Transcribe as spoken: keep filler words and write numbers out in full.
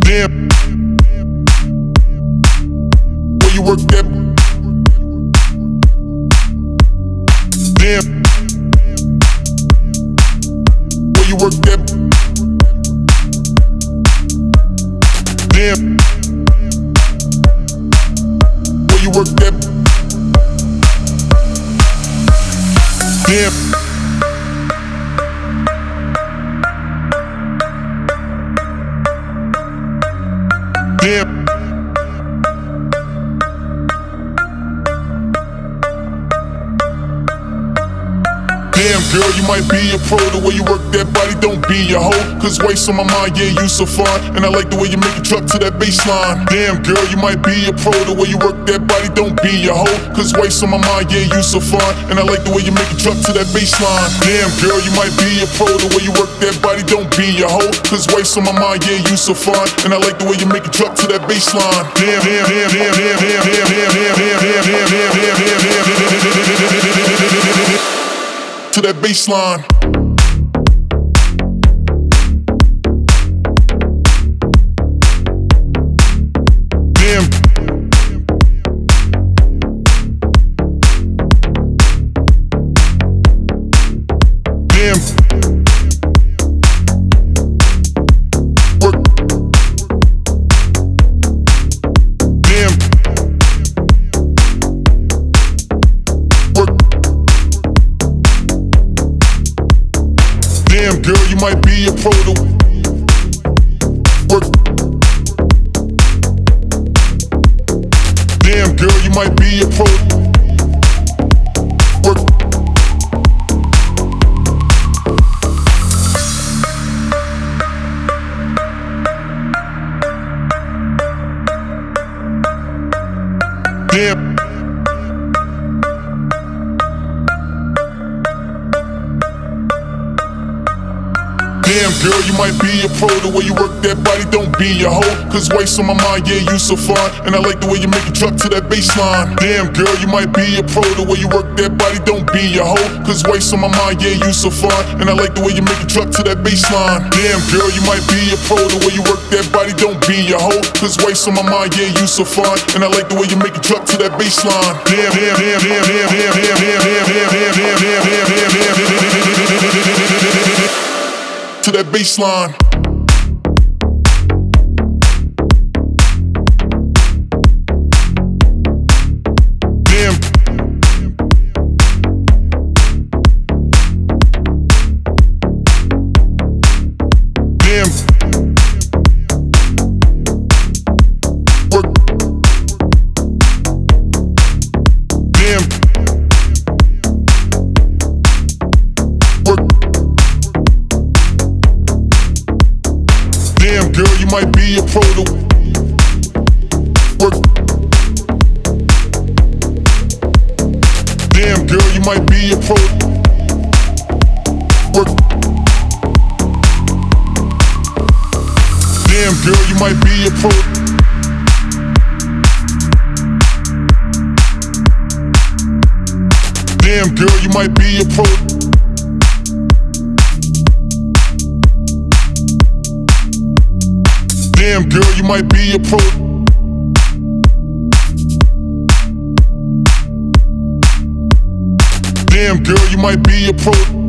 Damn, where you work that? Damn, where you work that? Damn, where you work that? Damn. Damn. Damn, girl, you might be a pro. The way you work that body, don't be a hoe. Cause waist on my mind, yeah, you so fine. And I like the way you make it drop to that baseline. Damn, girl, you might be a pro. The way you work that body, don't be a hoe. Cause waist on my mind, yeah, you so fine. And I like the way you make it drop to that baseline. Damn, girl, you might be a pro. The way you work that body, don't be a hoe. Cause waist on my mind, yeah, you so fine. And I like the way you make it drop to that baseline. Damn, damn, damn, damn, damn, damn, damn, damn, damn, damn, damn, damn, damn, damn, damn, damn, to that baseline. Damn. Damn. Work. Damn. Work. Damn, girl, you might be a pro to work. Damn, girl, you might be a pro to work. Damn. Damn, girl, you might be a pro. The way you work that body, don't be a hoe. Cause waist on my mind, yeah, you so fine. And I like the way you make it drop to that baseline. Damn, girl, you might be a pro. The way you work that body, don't be a hoe. Cause waist on my mind, yeah, you so fine. And I like the way you make it drop to that baseline. Damn, girl, you might be a pro. The way you work that body, don't be a hoe. Cause waist on my mind, yeah, you so fine. And I like the way you make it drop to that baseline. Damn, damn, damn, damn, damn, damn, damn, damn, damn, damn, damn, damn, damn, damn, damn, to that baseline. Damn. Damn. Work. Damn. Work. Damn, girl, you might be a pro to work. Damn, girl, you might be a pro to work. Damn, girl, you might be a pro. Damn, girl, you might be a pro. Damn, girl, you might be a pro. Damn, girl, you might be a pro.